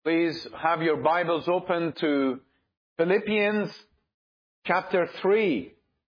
Please have your Bibles open to Philippians chapter 3.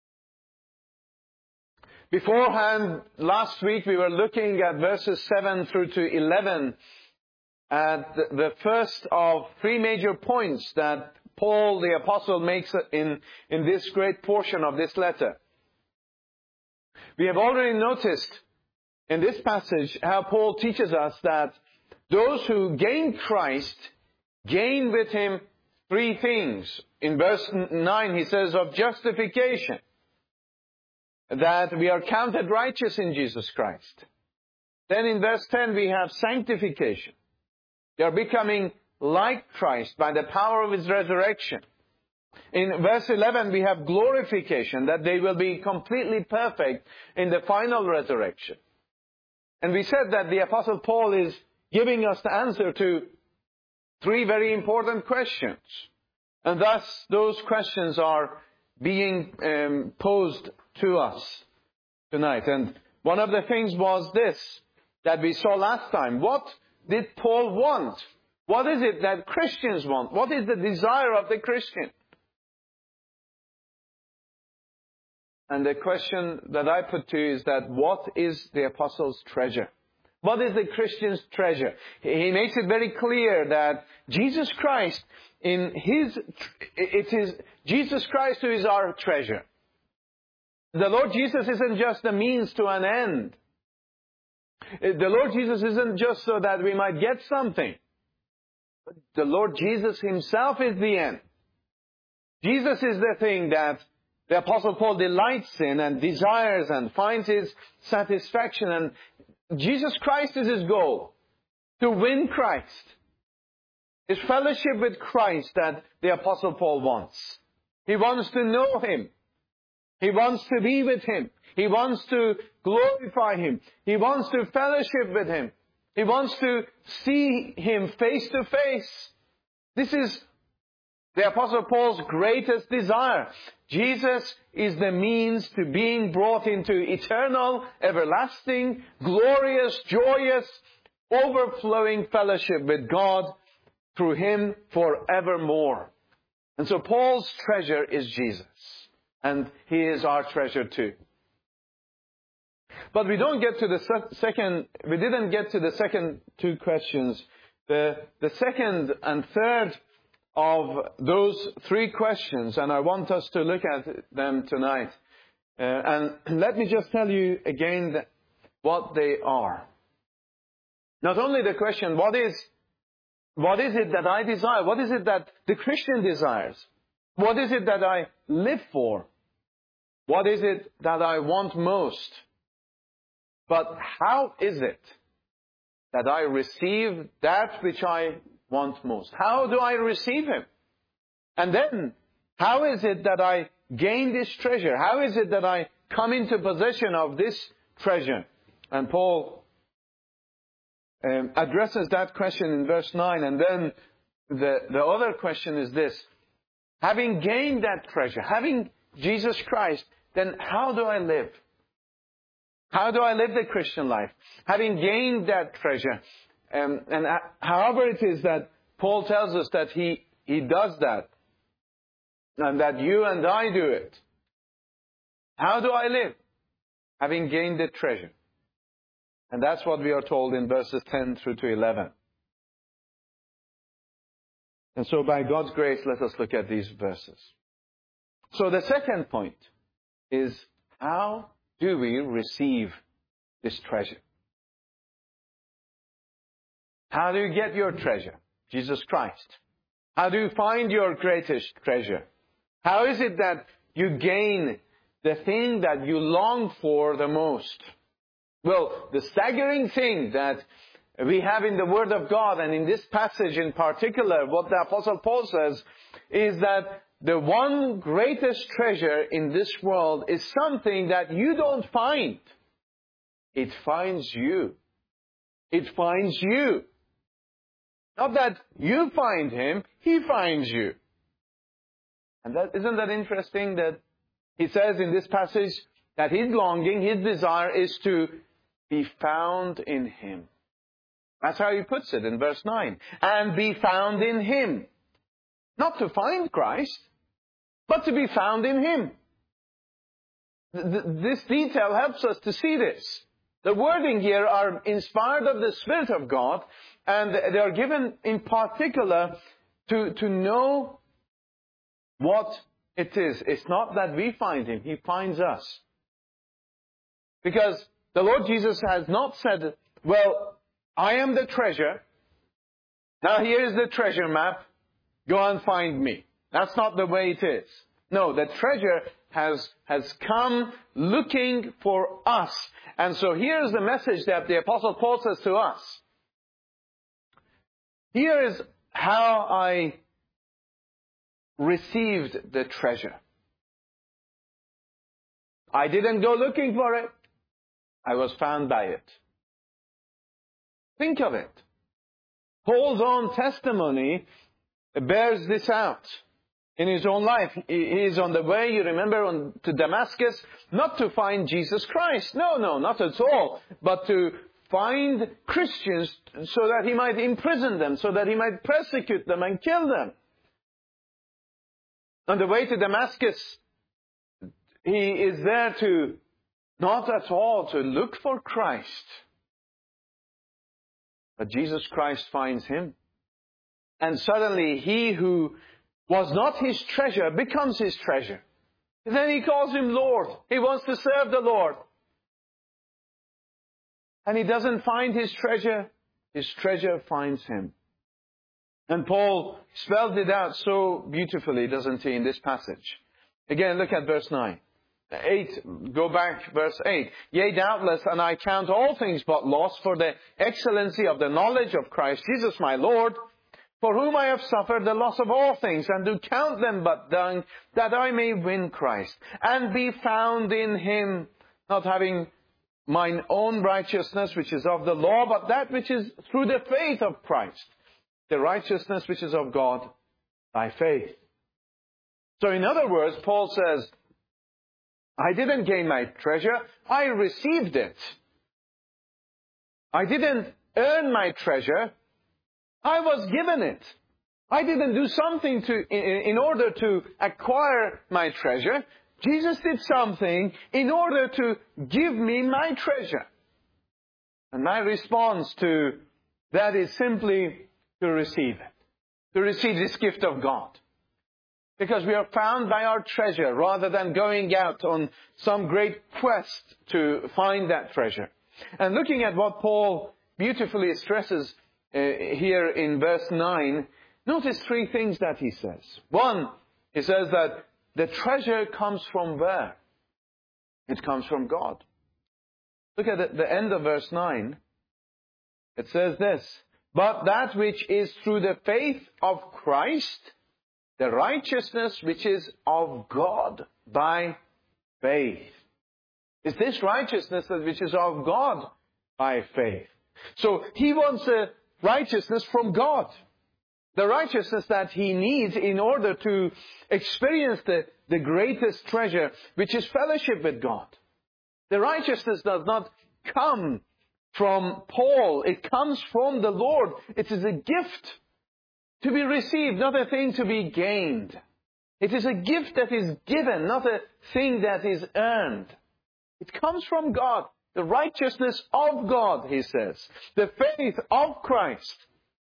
Beforehand, last week we were looking at verses 7 through to 11 at the first of three major points that Paul the Apostle makes in this great portion of this letter. We have already noticed in this passage how Paul teaches us that those who gain Christ gain with Him three things. In verse 9 he says of justification, that we are counted righteous in Jesus Christ. Then in verse 10 we have sanctification. They are becoming like Christ by the power of His resurrection. In verse 11 we have glorification, that they will be completely perfect in the final resurrection. And we said that the Apostle Paul is giving us the answer to three very important questions. And thus, those questions are being posed to us tonight. And one of the things was this, that we saw last time. What did Paul want? What is it that Christians want? What is the desire of the Christian? And the question that I put to you is that what is the Apostle's treasure? What is the Christian's treasure? He makes it very clear that Jesus Christ, it is Jesus Christ who is our treasure. The Lord Jesus isn't just a means to an end. The Lord Jesus isn't just so that we might get something. But the Lord Jesus Himself is the end. Jesus is the thing that the Apostle Paul delights in and desires and finds his satisfaction. And Jesus Christ is his goal, to win Christ. His fellowship with Christ that the Apostle Paul wants. He wants to know Him. He wants to be with Him. He wants to glorify Him. He wants to fellowship with Him. He wants to see Him face to face. This is the Apostle Paul's greatest desire. Jesus is the means to being brought into eternal, everlasting, glorious, joyous, overflowing fellowship with God through Him forevermore. And so Paul's treasure is Jesus. And He is our treasure too. But we didn't get to the second two questions. The second and third of those three questions, and I want us to look at them tonight. And let me just tell you again what they are. Not only the question, what is it that I desire? What is it that the Christian desires? What is it that I live for? What is it that I want most? But how is it that I receive that which I want most? How do I receive Him? And then, how is it that I gain this treasure? How is it that I come into possession of this treasure? And Paul addresses that question in verse 9. And then the other question is this. Having gained that treasure, having Jesus Christ, then how do I live? How do I live the Christian life? Having gained that treasure, and however it is that Paul tells us that he does that, and that you and I do it. How do I live? Having gained the treasure. And that's what we are told in verses 10 through to 11. And so by God's grace, let us look at these verses. So the second point is, how do we receive this treasure? How do you get your treasure? Jesus Christ. How do you find your greatest treasure? How is it that you gain the thing that you long for the most? Well, the staggering thing that we have in the Word of God, and in this passage in particular, what the Apostle Paul says, is that the one greatest treasure in this world is something that you don't find. It finds you. It finds you. Not that you find Him, He finds you. And isn't that interesting that he says in this passage that his longing, his desire is to be found in Him. That's how he puts it in verse 9. And be found in Him. Not to find Christ, but to be found in Him. This detail helps us to see this. The wording here are inspired of the Spirit of God, and they are given in particular to know what it is. It's not that we find Him, He finds us. Because the Lord Jesus has not said, well, I am the treasure. Now here is the treasure map. Go and find me. That's not the way it is. No, the treasure has come looking for us. And so here's the message that the Apostle Paul says to us. Here is how I received the treasure. I didn't go looking for it. I was found by it. Think of it. Paul's own testimony bears this out in his own life. He is on the way, you remember, to Damascus, not to find Jesus Christ. No, not at all. But to find Christians so that he might imprison them, so that he might persecute them and kill them. On the way to Damascus, he is there to, not at all to look for Christ. But Jesus Christ finds him. And suddenly he who was not his treasure becomes his treasure. And then he calls him Lord. He wants to serve the Lord. And he doesn't find his treasure finds him. And Paul spelled it out so beautifully, doesn't he, in this passage. Again, look at verse 9. 8, go back, verse 8. Yea, doubtless, and I count all things but loss for the excellency of the knowledge of Christ Jesus my Lord, for whom I have suffered the loss of all things, and do count them but dung, that I may win Christ, and be found in Him, not having mine own righteousness, which is of the law, but that which is through the faith of Christ, the righteousness which is of God by faith. So in other words, Paul says, I didn't gain my treasure, I received it. I didn't earn my treasure, I was given it. I didn't do something in order to acquire my treasure. Jesus did something in order to give me my treasure. And my response to that is simply to receive it. To receive this gift of God. Because we are found by our treasure rather than going out on some great quest to find that treasure. And looking at what Paul beautifully stresses here in verse 9, notice 3 things that he says. 1, he says that the treasure comes from where? It comes from God. Look at the end of verse 9. It says this, but that which is through the faith of Christ, the righteousness which is of God by faith. Is this righteousness which is of God by faith? So he wants a righteousness from God. The righteousness that he needs in order to experience the greatest treasure, which is fellowship with God. The righteousness does not come from Paul. It comes from the Lord. It is a gift to be received, not a thing to be gained. It is a gift that is given, not a thing that is earned. It comes from God. The righteousness of God, he says. The faith of Christ.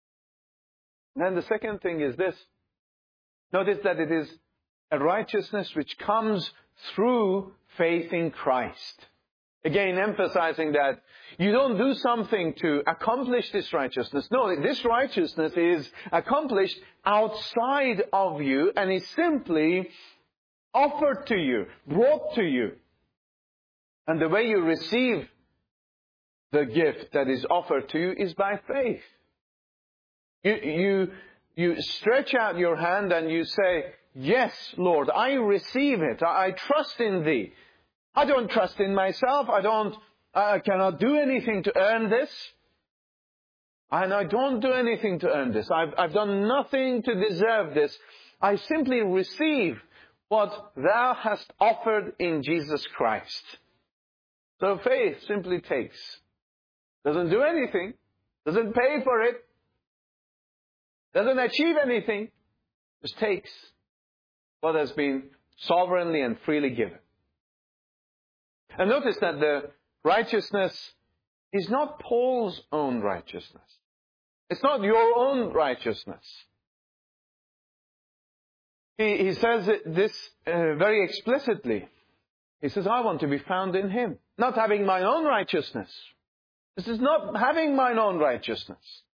And then the second thing is this. Notice that it is a righteousness which comes through faith in Christ. Again, emphasizing that you don't do something to accomplish this righteousness. No, this righteousness is accomplished outside of you and is simply offered to you, brought to you. And the way you receive the gift that is offered to you is by faith. You stretch out your hand and you say, yes, Lord, I receive it. I trust in Thee. I don't trust in myself. I cannot do anything to earn this. And I don't do anything to earn this. I've done nothing to deserve this. I simply receive what Thou hast offered in Jesus Christ. So faith simply takes. Doesn't do anything. Doesn't pay for it. Doesn't achieve anything. Just takes what has been sovereignly and freely given. And notice that the righteousness is not Paul's own righteousness. It's not your own righteousness. He says this very explicitly. He says, I want to be found in Him. Not having my own righteousness. This is not having mine own righteousness.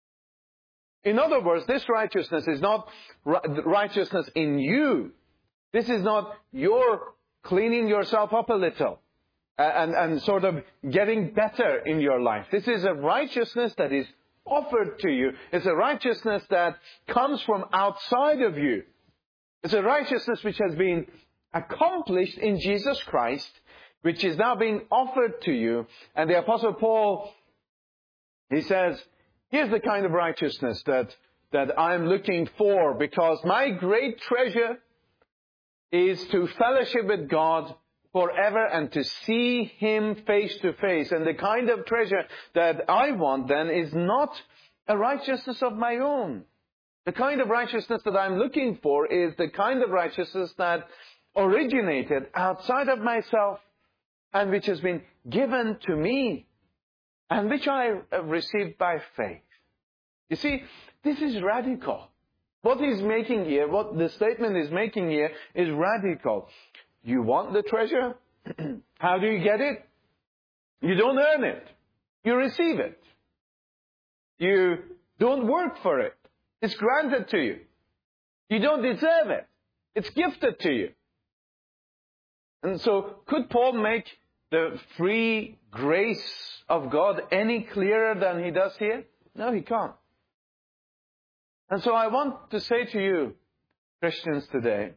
In other words, this righteousness is not righteousness in you. This is not your cleaning yourself up a little and sort of getting better in your life. This is a righteousness that is offered to you. It's a righteousness that comes from outside of you. It's a righteousness which has been accomplished in Jesus Christ, which is now being offered to you. And the Apostle Paul, he says, here's the kind of righteousness that I'm looking for, because my great treasure is to fellowship with God forever and to see Him face to face. And the kind of treasure that I want then is not a righteousness of my own. The kind of righteousness that I'm looking for is the kind of righteousness that originated outside of myself and which has been given to me and which I received by faith. You see, this is radical. What he's making here, what the statement is making here is radical. You want the treasure? How do you get it? You don't earn it. You receive it. You don't work for it. It's granted to you. You don't deserve it. It's gifted to you. And so, could Paul make the free grace of God any clearer than he does here? No, he can't. And so I want to say to you, Christians today,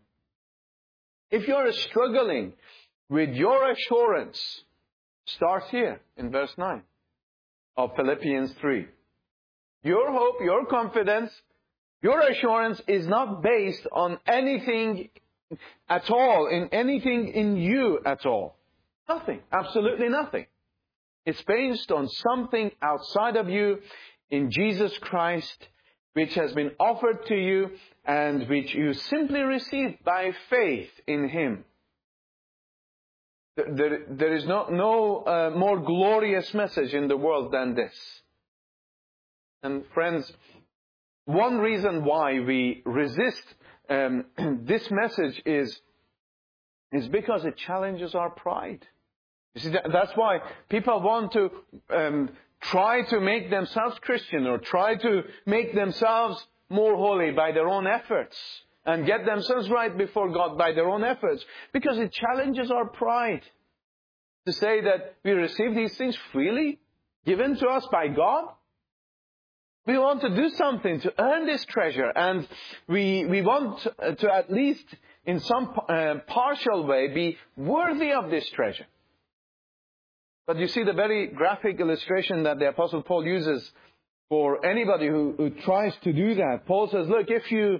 if you're struggling with your assurance, start here in verse 9 of Philippians 3. Your hope, your confidence, your assurance is not based on anything at all, in anything in you at all. Nothing. Absolutely nothing. It's based on something outside of you in Jesus Christ, which has been offered to you and which you simply receive by faith in Him. There is no more glorious message in the world than this. And friends, one reason why we resist this message is because it challenges our pride. You see, that's why people want to try to make themselves Christian or try to make themselves more holy by their own efforts and get themselves right before God by their own efforts, because it challenges our pride to say that we receive these things freely, given to us by God. We want to do something to earn this treasure, and we want to at least in some partial way be worthy of this treasure. But you see the very graphic illustration that the Apostle Paul uses for anybody who tries to do that. Paul says, look,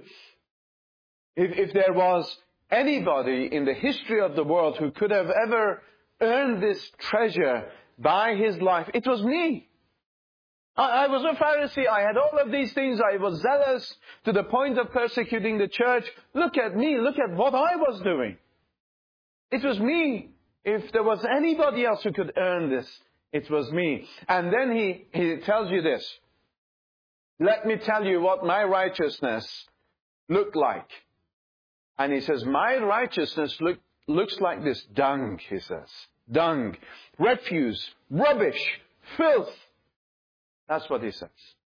if there was anybody in the history of the world who could have ever earned this treasure by his life, it was me. I was a Pharisee. I had all of these things. I was zealous to the point of persecuting the church. Look at me. Look at what I was doing. It was me. If there was anybody else who could earn this, it was me. And then he tells you this. Let me tell you what my righteousness looked like. And he says, my righteousness looks like this. Dung, he says. Dung. Refuse. Rubbish. Filth. That's what he says.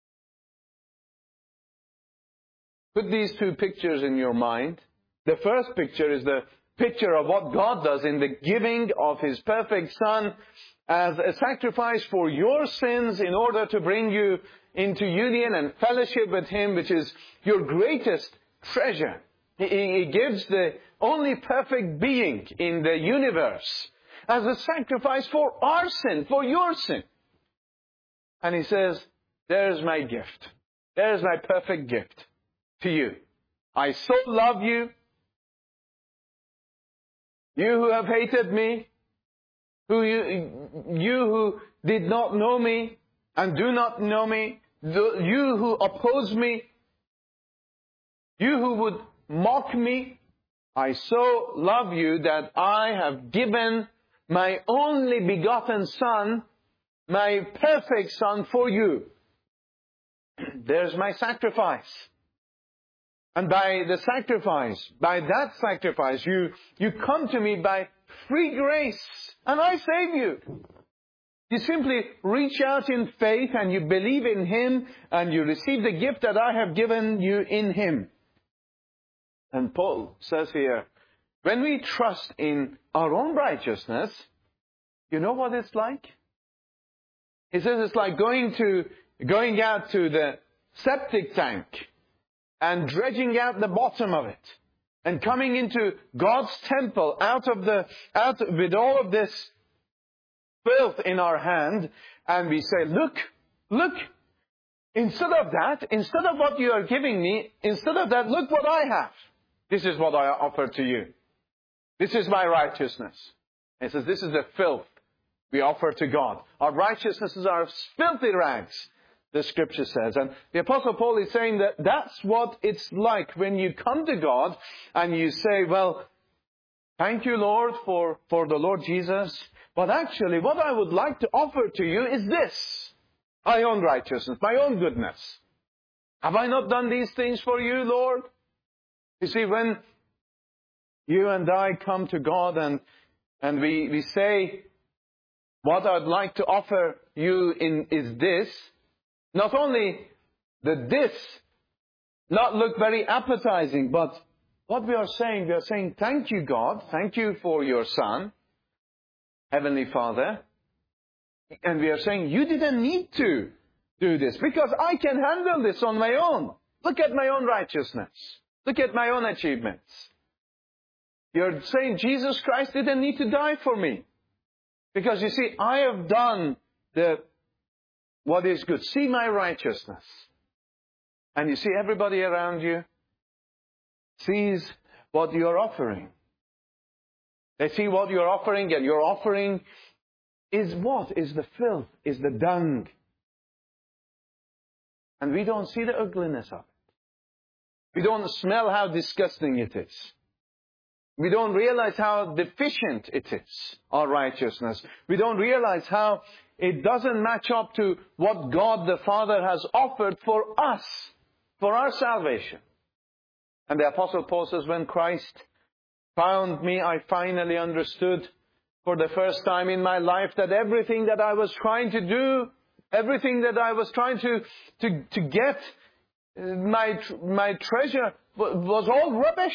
Put these two pictures in your mind. The first picture is the picture of what God does in the giving of His perfect Son as a sacrifice for your sins in order to bring you into union and fellowship with Him, which is your greatest treasure. He gives the only perfect being in the universe as a sacrifice for our sin, for your sin. And He says, there's my gift. There's my perfect gift to you. I so love you. You who have hated me, you who did not know me, and do not know me, you who oppose me, you who would mock me, I so love you that I have given my only begotten Son, my perfect Son, for you. There's my sacrifice. And by that sacrifice, you come to me by free grace, and I save you. You simply reach out in faith and you believe in Him and you receive the gift that I have given you in Him. And Paul says here, when we trust in our own righteousness, you know what it's like? He says it's like going out to the septic tank and dredging out the bottom of it and coming into God's temple out with all of this filth in our hand, and we say, look, instead of what you are giving me, instead of that, look what I have. This is what I offer to you. This is my righteousness. He says, this is the filth we offer to God. Our righteousnesses are filthy rags, the Scripture says. And the Apostle Paul is saying that that's what it's like when you come to God and you say, well, thank you, Lord, for the Lord Jesus. But actually, what I would like to offer to you is this. My own righteousness, my own goodness. Have I not done these things for you, Lord? You see, when you and I come to God and we say, what I'd like to offer you is this, not only did this not look very appetizing, but what we are saying, thank you, God, thank you for your Son, Heavenly Father. And we are saying, you didn't need to do this because I can handle this on my own. Look at my own righteousness. Look at my own achievements. You're saying Jesus Christ didn't need to die for me. Because you see, I have done what is good. See my righteousness. And you see everybody around you sees what you're offering. They see what you're offering, and your offering is what? Is the filth, is the dung. And we don't see the ugliness of it. We don't smell how disgusting it is. We don't realize how deficient it is, our righteousness. We don't realize how it doesn't match up to what God the Father has offered for us, for our salvation. And the Apostle Paul says, when Christ found me, I finally understood for the first time in my life that everything that I was trying to do, everything that I was trying to get, my treasure was all rubbish.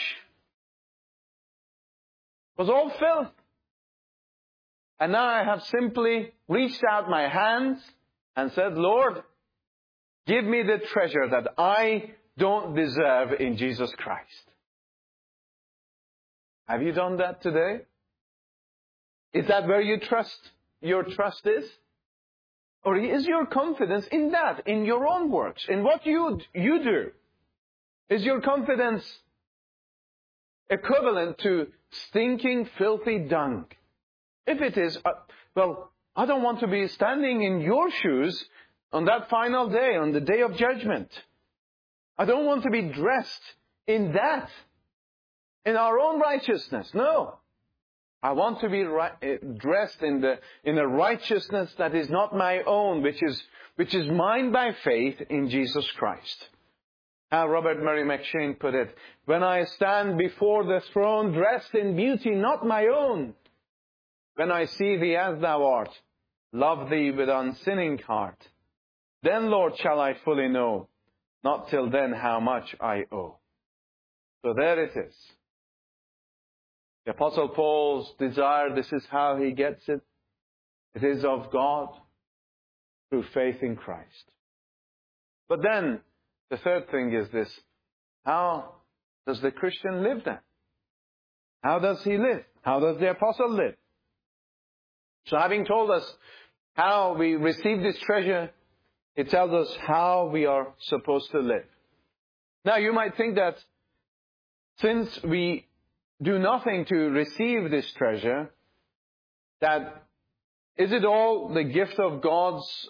Was all filth. And now I have simply reached out my hands and said, Lord, give me the treasure that I don't deserve in Jesus Christ. Have you done that today? Is that where your trust is? Or is your confidence in that, in your own works, in what you do? Is your confidence equivalent to stinking, filthy dung? If it is, I don't want to be standing in your shoes on that final day, on the day of judgment. I don't want to be dressed in that, in our own righteousness. No. I want to be dressed in a righteousness that is not my own, which is mine by faith in Jesus Christ. How Robert Murray McCheyne put it, when I stand before the throne dressed in beauty not my own, when I see thee as thou art, love thee with unsinning heart, then, Lord, shall I fully know, not till then how much I owe. So there it is. The Apostle Paul's desire, this is how he gets it. It is of God through faith in Christ. But then, the third thing is this. How does the Christian live then? How does he live? How does the Apostle live? So having told us how we receive this treasure, it tells us how we are supposed to live. Now you might think that since we do nothing to receive this treasure, that is it all the gift of God's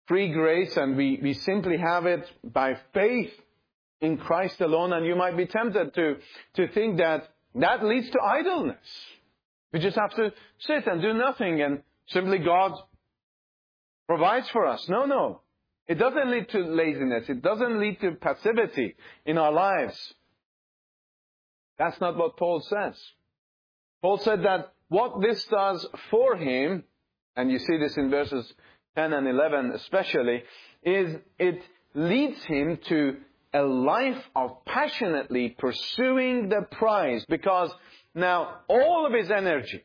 free grace and we simply have it by faith in Christ alone. And you might be tempted to think that leads to idleness. We just have to sit and do nothing and simply God provides for us. No. It doesn't lead to laziness. It doesn't lead to passivity in our lives. That's not what Paul says. Paul said that what this does for him, and you see this in verses 10 and 11 especially, is it leads him to a life of passionately pursuing the prize. Because now all of his energy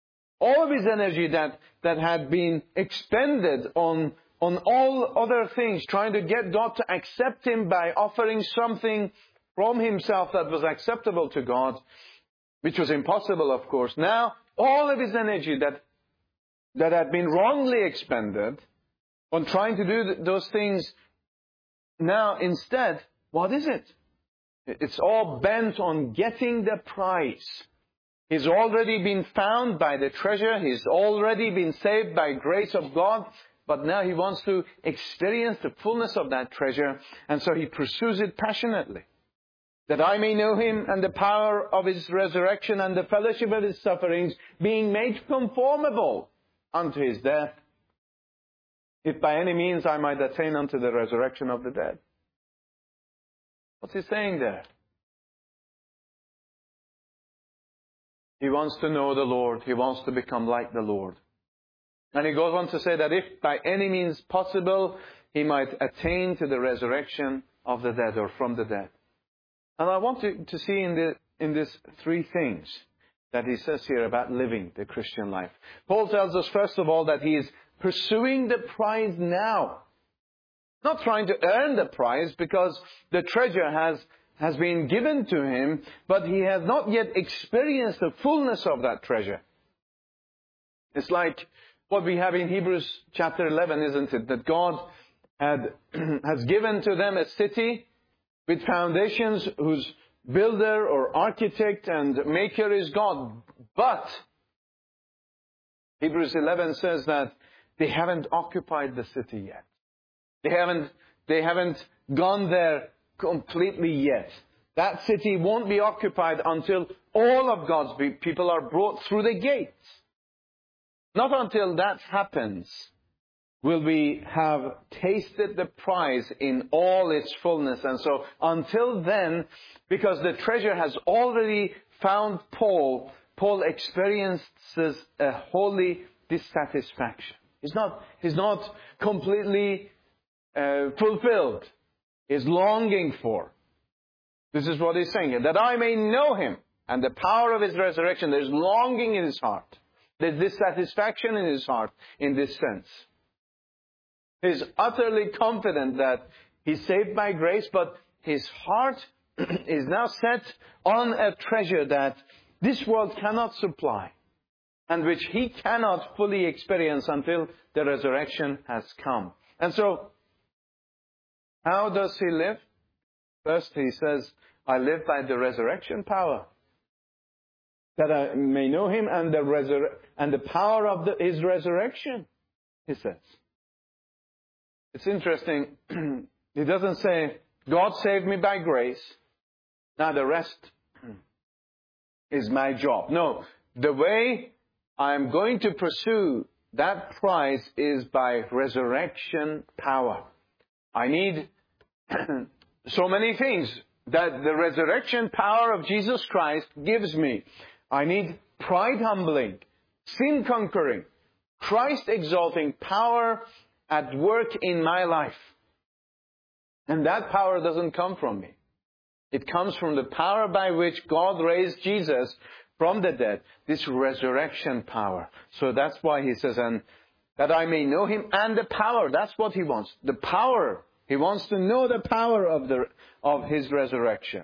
that had been expended on all other things, trying to get God to accept him by offering something from himself that was acceptable to God, which was impossible, of course. Now, all of his energy that had been wrongly expended on trying to do those things, now instead, what is it? It's all bent on getting the prize. He's already been found by the treasure. He's already been saved by grace of God. But now he wants to experience the fullness of that treasure. And so he pursues it passionately. That I may know him and the power of his resurrection and the fellowship of his sufferings, being made conformable unto his death, if by any means I might attain unto the resurrection of the dead. What's he saying there? He wants to know the Lord. He wants to become like the Lord. And he goes on to say that if by any means possible, he might attain to the resurrection of the dead, or from the dead. And I want to see in this three things that he says here about living the Christian life. Paul tells us, first of all, that he is pursuing the prize now. Not trying to earn the prize, because the treasure has been given to him, but he has not yet experienced the fullness of that treasure. It's like what we have in Hebrews chapter 11, isn't it? That God has given to them a city with foundations whose builder or architect and maker is God. But Hebrews 11 says that they haven't occupied the city yet. They haven't gone there completely yet. That city won't be occupied until all of God's people are brought through the gates. Not until that happens will we have tasted the prize in all its fullness. And so until then, because the treasure has already found Paul experiences a holy dissatisfaction. He's not completely fulfilled. He's longing for. This is what he's saying. That I may know him and the power of his resurrection. There's longing in his heart. There's dissatisfaction in his heart in this sense. He's utterly confident that he's saved by grace, but his heart is now set on a treasure that this world cannot supply, and which he cannot fully experience until the resurrection has come. And so, how does he live? First, he says, I live by the resurrection power, that I may know him and the power of his resurrection, he says. It's interesting. He doesn't say, God saved me by grace. Now the rest is my job. No. The way I'm going to pursue that prize is by resurrection power. I need so many things that the resurrection power of Jesus Christ gives me. I need pride humbling, sin conquering, Christ exalting power at work in my life. And that power doesn't come from me. It comes from the power by which God raised Jesus from the dead. This resurrection power. So that's why he says, and that I may know him and the power. That's what he wants. The power. He wants to know the power of his resurrection.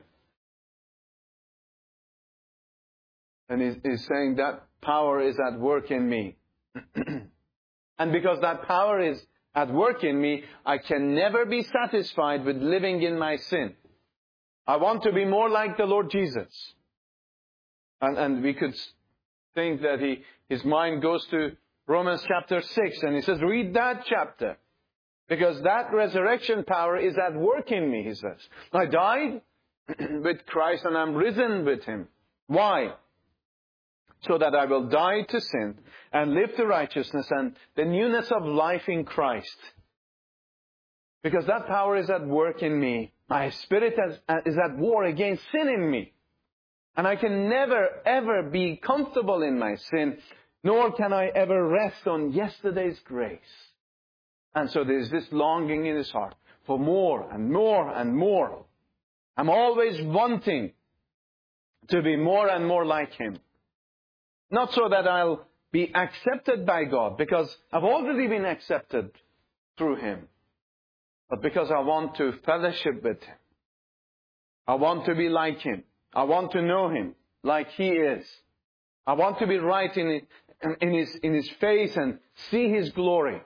And he's saying that power is at work in me. And because that power is at work in me, I can never be satisfied with living in my sin. I want to be more like the Lord Jesus. And we could think that his mind goes to Romans chapter 6, and he says, read that chapter. Because that resurrection power is at work in me, he says. I died with Christ and I'm risen with Him. Why? So that I will die to sin and live to righteousness and the newness of life in Christ. Because that power is at work in me. My spirit is at war against sin in me. And I can never, ever be comfortable in my sin, nor can I ever rest on yesterday's grace. And so there's this longing in his heart for more and more and more. I'm always wanting to be more and more like Him. Not so that I'll be accepted by God, because I've already been accepted through Him. But because I want to fellowship with Him. I want to be like Him. I want to know Him like He is. I want to be right in His face and see His glory.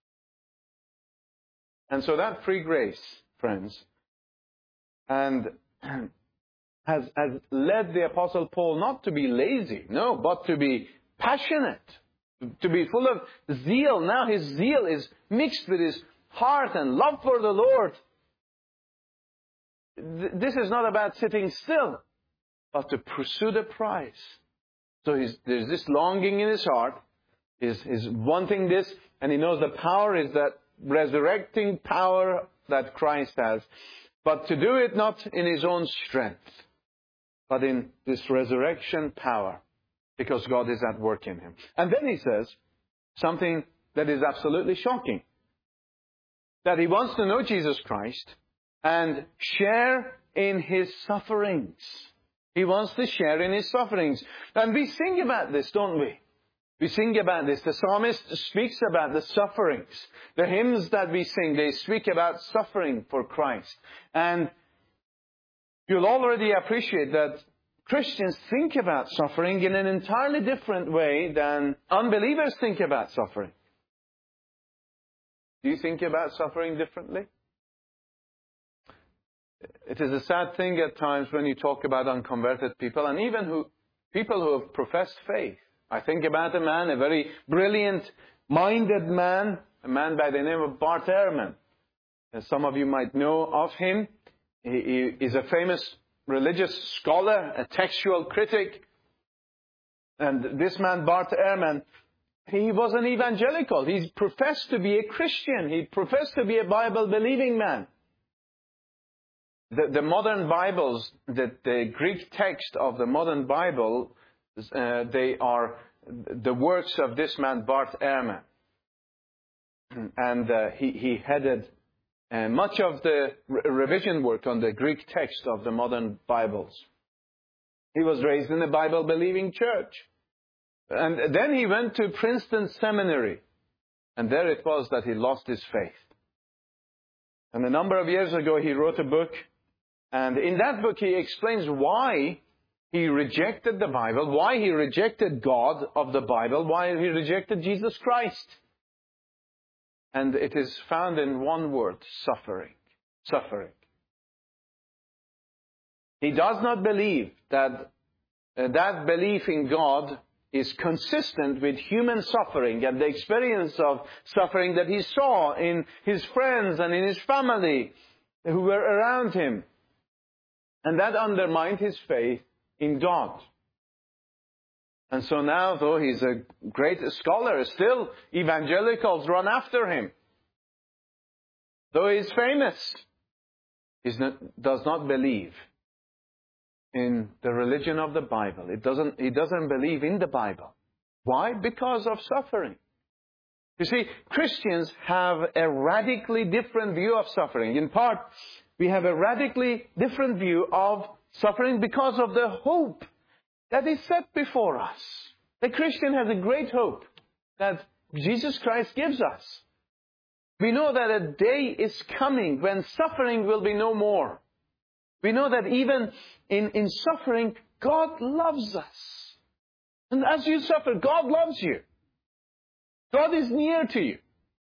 And so that free grace, friends, and has led the Apostle Paul not to be lazy, no, but to be passionate, to be full of zeal. Now his zeal is mixed with his heart and love for the Lord. This is not about sitting still, but to pursue the prize. So there's this longing in his heart, is wanting this, and he knows the power is that resurrecting power that Christ has. But to do it not in his own strength, but in this resurrection power, because God is at work in him. And then he says something that is absolutely shocking. That he wants to know Jesus Christ and share in His sufferings. He wants to share in His sufferings. And we sing about this, don't we? We sing about this. The psalmist speaks about the sufferings. The hymns that we sing, they speak about suffering for Christ. And you'll already appreciate that Christians think about suffering in an entirely different way than unbelievers think about suffering. Do you think about suffering differently? It is a sad thing at times when you talk about unconverted people, and even people who have professed faith. I think about a man, a very brilliant-minded man, a man by the name of Bart Ehrman. As some of you might know of him, he is a famous religious scholar, a textual critic. And this man, Bart Ehrman, he was an evangelical. He professed to be a Christian. He professed to be a Bible-believing man. The modern Bibles, the Greek text of the modern Bible, they are the works of this man, Bart Ehrman. And he headed much of the revision work on the Greek text of the modern Bibles. He was raised in a Bible-believing church. And then he went to Princeton Seminary. And there it was that he lost his faith. And a number of years ago, he wrote a book. And in that book, he explains why he rejected the Bible, why he rejected God of the Bible, why he rejected Jesus Christ. And it is found in one word, suffering. Suffering. He does not believe that that belief in God is consistent with human suffering and the experience of suffering that he saw in his friends and in his family who were around him. And that undermined his faith in God. And so now, though he's a great scholar, still evangelicals run after him. Though he's famous, he does not believe in the religion of the Bible. He doesn't believe in the Bible. Why? Because of suffering. You see, Christians have a radically different view of suffering. In part, we have a radically different view of suffering because of the hope that is set before us. The Christian has a great hope that Jesus Christ gives us. We know that a day is coming when suffering will be no more. We know that even in suffering, God loves us. And as you suffer, God loves you. God is near to you.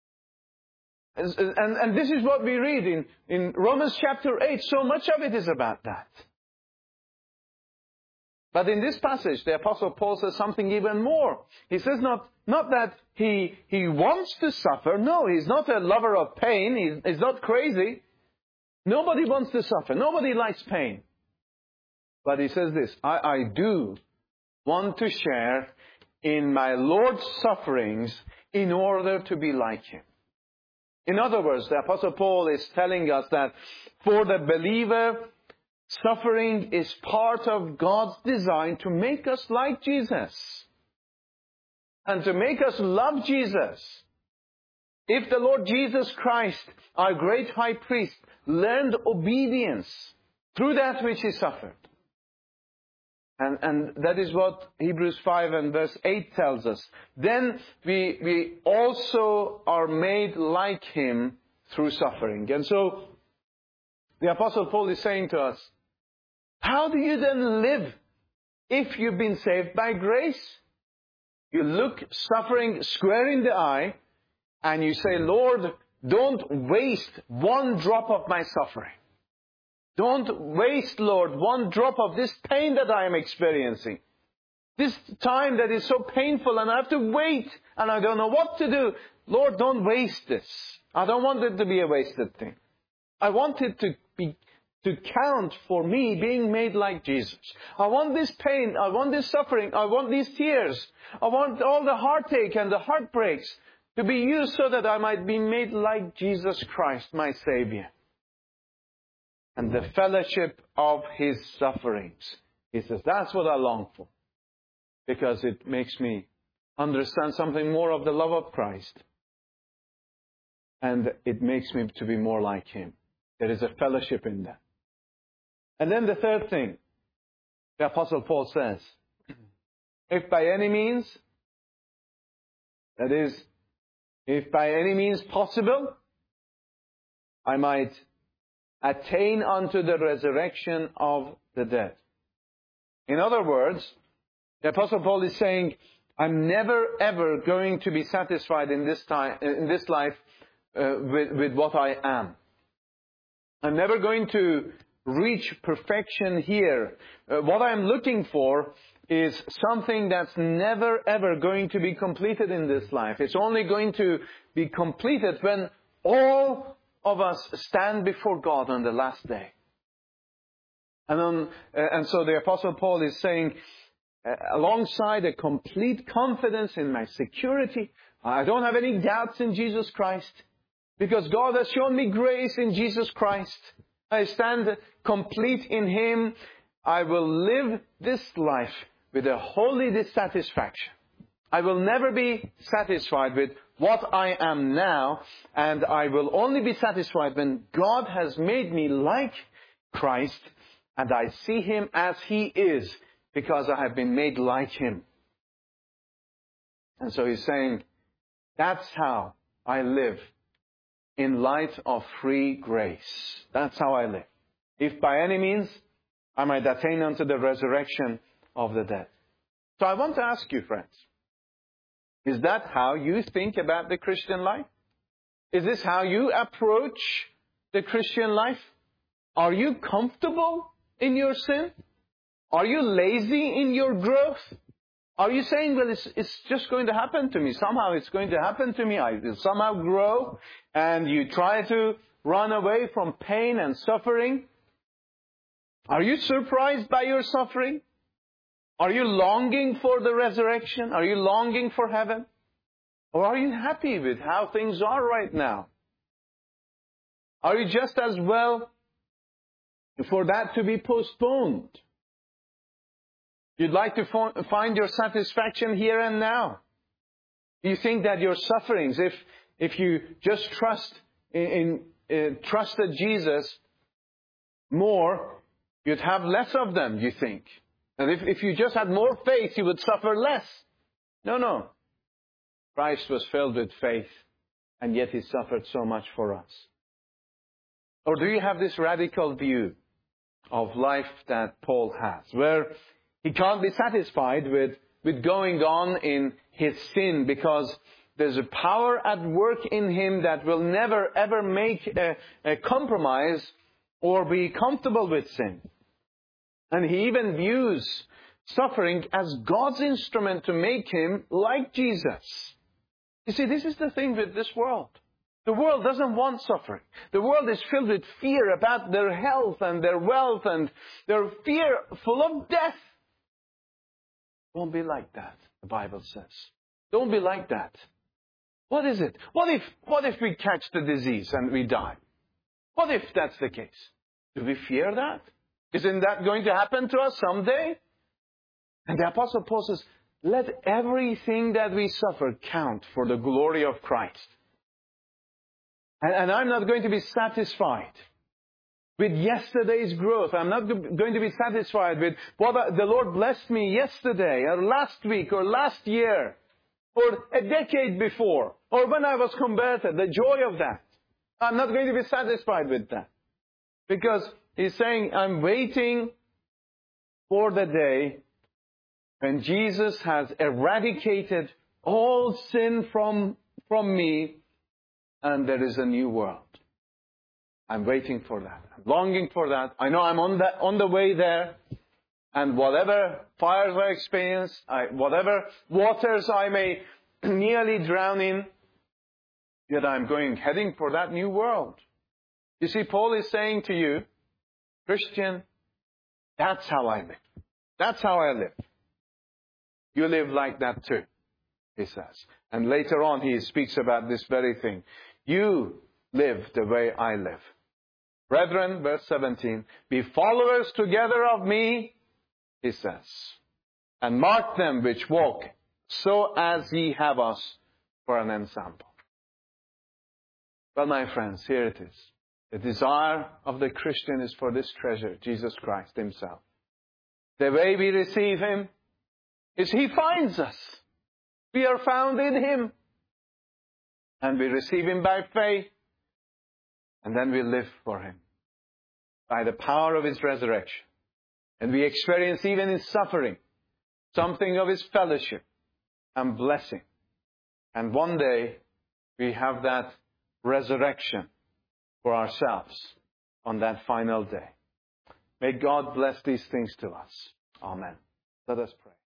And this is what we read in Romans chapter 8. So much of it is about that. But in this passage, the Apostle Paul says something even more. He says not that he wants to suffer. No, he's not a lover of pain. He's not crazy. Nobody wants to suffer. Nobody likes pain. But he says this, I do want to share in my Lord's sufferings in order to be like Him. In other words, the Apostle Paul is telling us that for the believer, suffering is part of God's design to make us like Jesus and to make us love Jesus. If the Lord Jesus Christ, our great high priest, learned obedience through that which He suffered, and that is what Hebrews 5 and verse 8 tells us, then we also are made like Him through suffering. And so the Apostle Paul is saying to us, how do you then live if you've been saved by grace? You look suffering square in the eye and you say, Lord, don't waste one drop of my suffering. Don't waste, Lord, one drop of this pain that I am experiencing. This time that is so painful and I have to wait and I don't know what to do. Lord, don't waste this. I don't want it to be a wasted thing. I want it to count for me being made like Jesus. I want this pain. I want this suffering. I want these tears. I want all the heartache and the heartbreaks to be used so that I might be made like Jesus Christ, my Savior. And the fellowship of His sufferings. He says, that's what I long for. Because it makes me understand something more of the love of Christ. And it makes me to be more like Him. There is a fellowship in that. And then the third thing, the Apostle Paul says, if by any means, that is, if by any means possible, I might attain unto the resurrection of the dead. In other words, the Apostle Paul is saying, I'm never ever going to be satisfied in this life with what I am. I'm never going to reach perfection here. What I'm looking for is something that's never ever going to be completed in this life. It's only going to be completed when all of us stand before God on the last day. And so the Apostle Paul is saying, alongside a complete confidence in my security, I don't have any doubts in Jesus Christ, because God has shown me grace in Jesus Christ. I stand complete in Him. I will live this life with a holy dissatisfaction. I will never be satisfied with what I am now, and I will only be satisfied when God has made me like Christ, and I see Him as He is, because I have been made like Him. And so he's saying, that's how I live in light of free grace. That's how I live. If by any means I might attain unto the resurrection of the dead. So I want to ask you, friends, is that how you think about the Christian life? Is this how you approach the Christian life? Are you comfortable in your sin? Are you lazy in your growth? Are you saying, well, it's just going to happen to me. Somehow it's going to happen to me. I will somehow grow. And you try to run away from pain and suffering. Are you surprised by your suffering? Are you longing for the resurrection? Are you longing for heaven? Or are you happy with how things are right now? Are you just as well for that to be postponed? You'd like to find your satisfaction here and now. You think that your sufferings, if you just trusted Jesus more, you'd have less of them, you think. And if you just had more faith, you would suffer less. No. Christ was filled with faith, and yet He suffered so much for us. Or do you have this radical view of life that Paul has, where he can't be satisfied with going on in his sin, because there's a power at work in him that will never ever make a compromise or be comfortable with sin. And he even views suffering as God's instrument to make him like Jesus. You see, this is the thing with this world. The world doesn't want suffering. The world is filled with fear about their health and their wealth, and they're fearful of death. Don't be like that, the Bible says. Don't be like that. What is it? What if we catch the disease and we die? What if that's the case? Do we fear that? Isn't that going to happen to us someday? And the Apostle Paul says, let everything that we suffer count for the glory of Christ. And I'm not going to be satisfied with yesterday's growth. I'm not going to be satisfied with what the Lord blessed me yesterday or last week or last year or a decade before or when I was converted, the joy of that. I'm not going to be satisfied with that. Because he's saying, I'm waiting for the day when Jesus has eradicated all sin from me and there is a new world. I'm waiting for that. I'm longing for that. I know I'm on the way there. And whatever fires I experience, whatever waters I may nearly drown in, yet I'm heading for that new world. You see, Paul is saying to you, Christian, that's how I live. That's how I live. You live like that too, he says. And later on he speaks about this very thing. You live the way I live. Brethren, verse 17, be followers together of me, he says, and mark them which walk, so as ye have us for an ensample. Well, my friends, here it is. The desire of the Christian is for this treasure, Jesus Christ himself. The way we receive him is he finds us. We are found in him. And we receive him by faith. And then we live for him by the power of his resurrection. And we experience even in suffering something of his fellowship and blessing. And one day we have that resurrection for ourselves on that final day. May God bless these things to us. Amen. Let us pray.